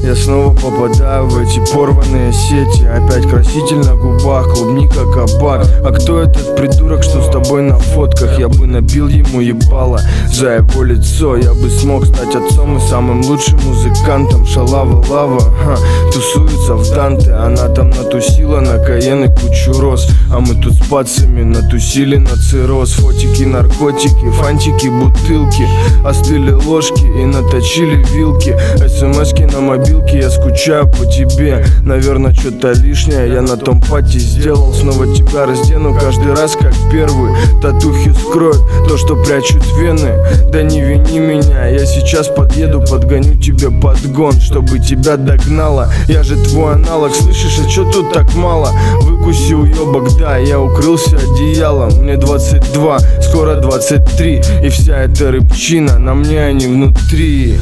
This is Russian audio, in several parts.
Я снова попадаю в эти порванные сети. Опять краситель на губах, клубника, кабак. А кто этот придурок, что с тобой на фотках? Я бы набил ему ебало за его лицо. Я бы смог стать отцом и самым лучшим музыкантом. Шалава лава, тусуется в Данте. Она там натусила на Каен и кучу роз. А мы тут с пацами натусили на цирроз. Фотики, наркотики, фантики, бутылки. Остыли ложки и наточили вилки. СМСки на мобилке, я скучаю по тебе. Наверное, что-то лишнее я на том пати сделал. Снова тебя раздену каждый раз как первый. Татухи скроют то, что прячут вены. Да не вини меня, я сейчас подъеду, подгоню тебе подгон, чтобы тебя догнало. Я же твой аналог, слышишь, а чё тут так мало? Выкуси уёбок, да, я укрылся одеялом. Мне 22, скоро 23. И вся эта рыбчина на мне, а не внутри.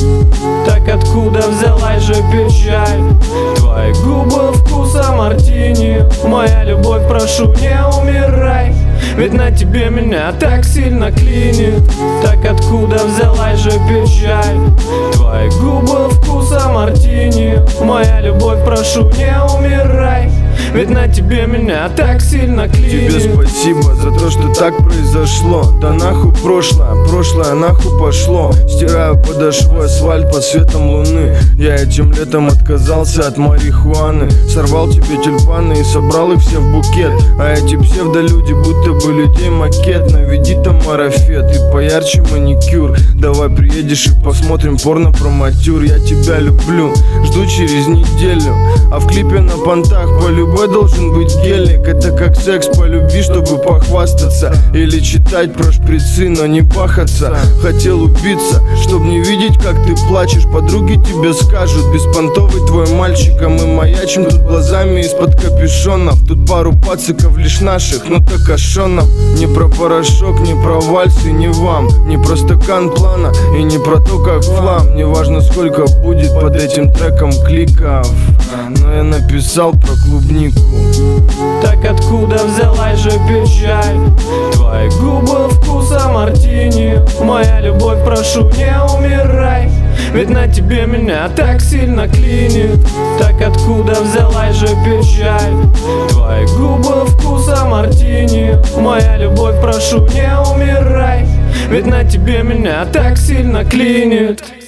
Так откуда взялась же печаль? Твои губы вкуса мартини. Моя любовь, прошу, не умирай. Ведь на тебе меня так сильно клинит. Так откуда взялась же печаль? Твои губы вкуса мартини. Моя любовь, прошу, не умирай. Ведь на тебе меня так сильно клинит. Тебе спасибо за то, что так произошло. Да нахуй прошлое, прошлое нахуй пошло. Стираю подошву асфальт под светом луны. Я этим летом отказался от марихуаны. Сорвал тебе тюльпаны и собрал их все в букет. А эти псевдолюди будто бы людей макет. Наведи там марафет и поярче маникюр. Давай приедешь и посмотрим порно про матюр. Я тебя люблю, жду через неделю. А в клипе на понтах по любой должен быть гелик. Это как секс по любви, чтобы похвастаться. Или читать про шприцы, но не бахаться. Хотел убиться, чтоб не видеть, как ты плачешь. Подруги тебе скажут, беспонтовый твой мальчик. А мы маячим тут глазами из-под капюшонов. Тут пару пациков лишь наших, но так ошонов. Не про порошок, не про вальсы, не вам. Не про стакан плана и не про то, как флам. Не важно, сколько будет под этим треком кликов, но я написал про клубнику. Так откуда взялась же печаль? Твои губы вкуса мартини. Моя любовь, прошу, не умирай. Ведь на тебе меня так сильно клинит. Так откуда взялась же печаль? Твои губы вкуса мартини. Моя любовь, прошу, не умирай. Ведь на тебе меня так сильно клинит.